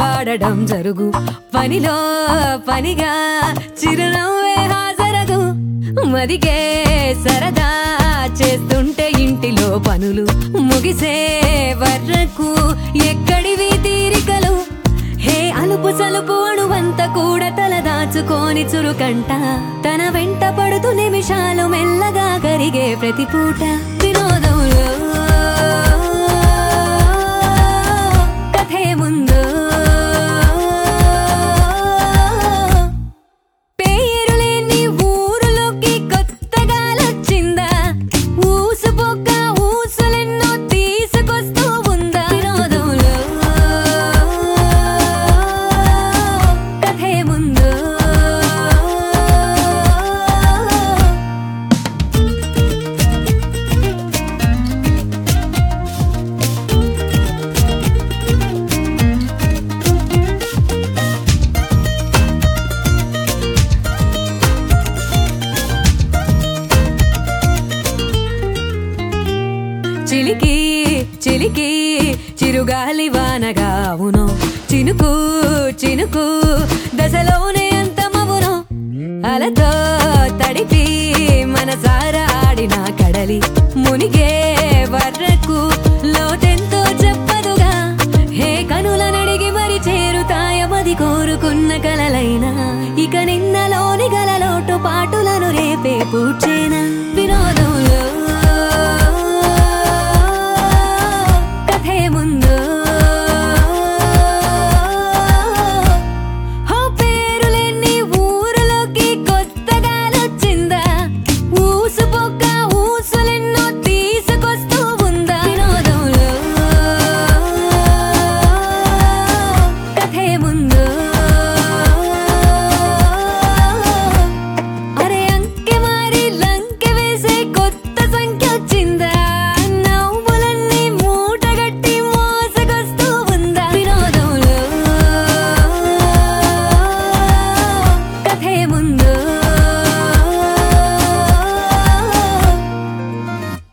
ఆడడం జరుగు పనిలో పనిగా చిరునవ్వే హాజరగు మదిగే సరదా చేస్తుంటే ఇంటిలో పనులు ముగిసే వరకు ఎక్కడివి తీరికలు హే అలుపు సలుపు అణువంత కూడా తల దాచుకోని చురుకంట తన వెంట పడుతూ నిమిషాలు మెల్లగా కరిగే ప్రతి పూట వినోదంలో కథే ముందు పేరులేని ఊరులోకి కొత్తగా లొచ్చిందా ఊసుపోక ఊసులెన్నో తీసుకొస్తూ ఉందా వినోదంలో కథే ముందు చిలికి చిలికి చిరుగాలి వానగా అవును చినుకు చినుకు దశలోనే అంతమవును అలతో తడిపి మనసారా ఆడిన కడలి మునిగే వరకు లోతెంతో చెప్పదుగా హే కనుల నడిగి మరి చేరుతాయమది కోరుకున్న కలలైనా ఇక నిన్నలోని గలలోటు పాటులను రేపే పూడ్చేనా వినోద